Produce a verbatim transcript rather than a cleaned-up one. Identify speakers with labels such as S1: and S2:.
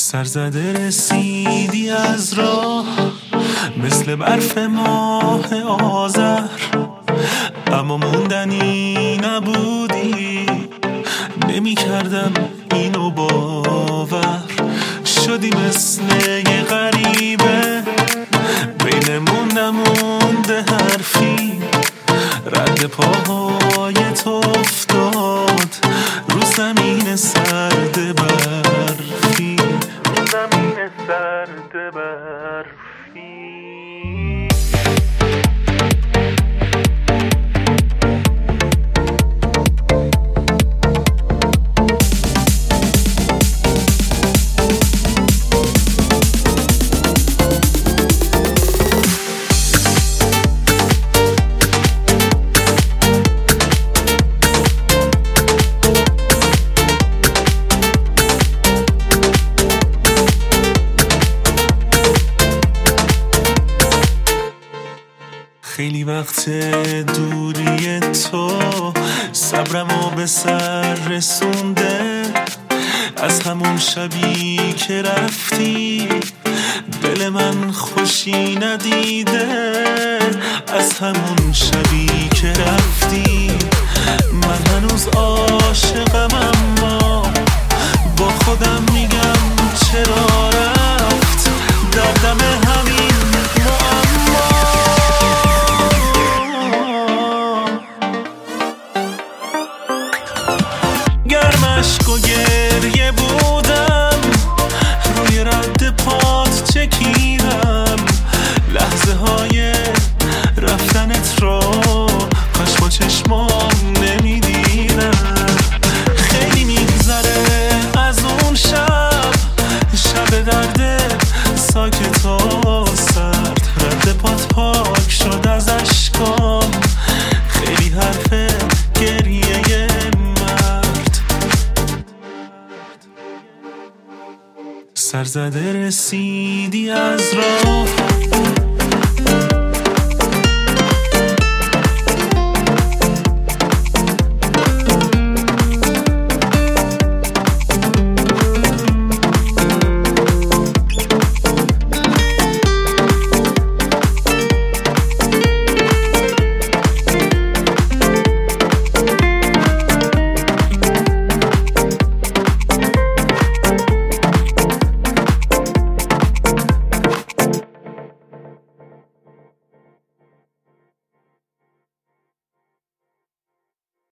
S1: سرزده رسیدی از راه مثل برف ماه آذر، اما موندنی نبودی. نمی کردم اینو باور، شدی مثل یه غریبه، بینمون نمونده حرفی. رد پاهای تو افتاد رو زمین سرد برفی، رو زمین سرد برفی. خیلی وقت دوری تو صبرمو به سر رسونده. از همون شبی که رفتی دل من خوشی ندیده. از همون شبی که رفتی من هنوز عاشقم، اما با خودم میگم چرا رفت. دردم همین معما، گرمشک و گریه بودم، روی رد پات چکیدم. لحظه های رفتنت رو کاش با چشمام نمیدیدم. خیلی میگذره از اون شب، شب درد ساکت و سرد. رد پات پاک شد از اشکام، خیلی حرف گریه مرد. سرزده رسیدی از راه